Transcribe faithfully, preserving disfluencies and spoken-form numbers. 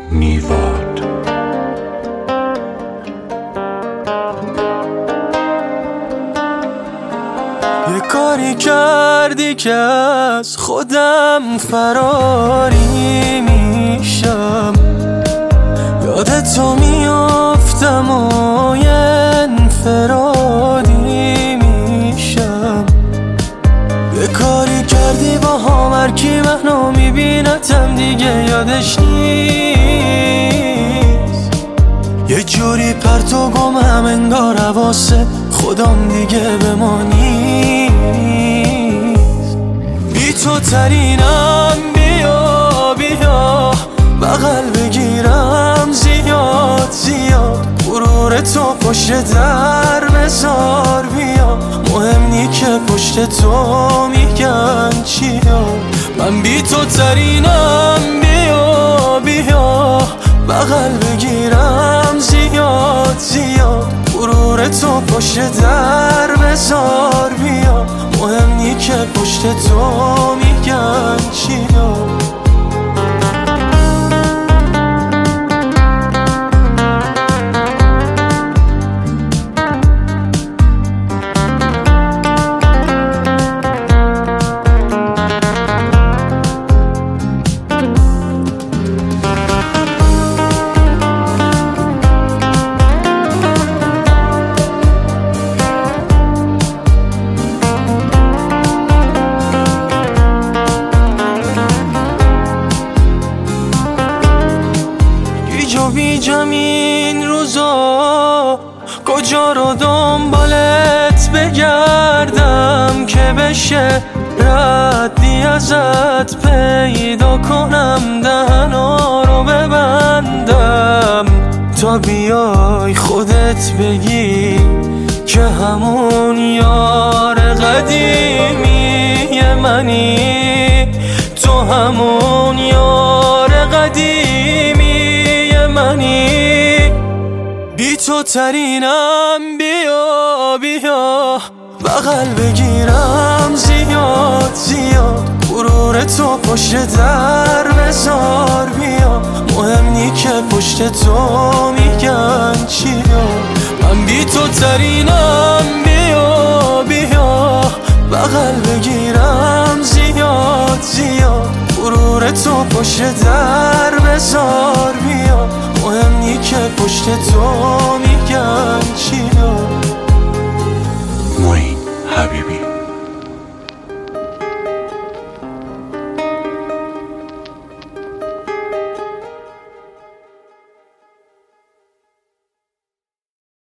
نیواد. یه کاری کردی که از خودم فراری میشم، یادتو میافتم و یه انفرادی میشم. یه کاری کردی با هم هرکی منو میبینتم دیگه یادش نیست، یه جوری پرت و گمم انگار حواسه خودم دیگه به ما نیست. بی تو ترینم، بیا بیا بغل بگیرم زیاد زیاد، غرور تو پشت در بذار بیا، مهم نی که پشت تو میگن چیا. من بی تو ترینم، بیا بیا بغل بگیرم زیاد زیاد، غرور تو پشت در بذار بیا، مهم نی که پشت تو میگن چیا. بیجم این روزا کجا رو دنبالت بگردم که بشه ردی ازت پیدا کنم، دهنا رو ببندم تا بیای خودت بگی که همون یار قدیمی منی، تو همون یار قدیمی منی. بی تو ترینم، بیا بیا بغل بگیرم زیاد زیاد، غرور تو پشت در بذار بیا، مهم نی که پشت تو میگن چیا. من بی تو ترینم، بیا بیا بغل بگیرم زیاد زیاد، غرور تو پشت در بذار بیا، مهم نی که پشت تو میگن چیا. موین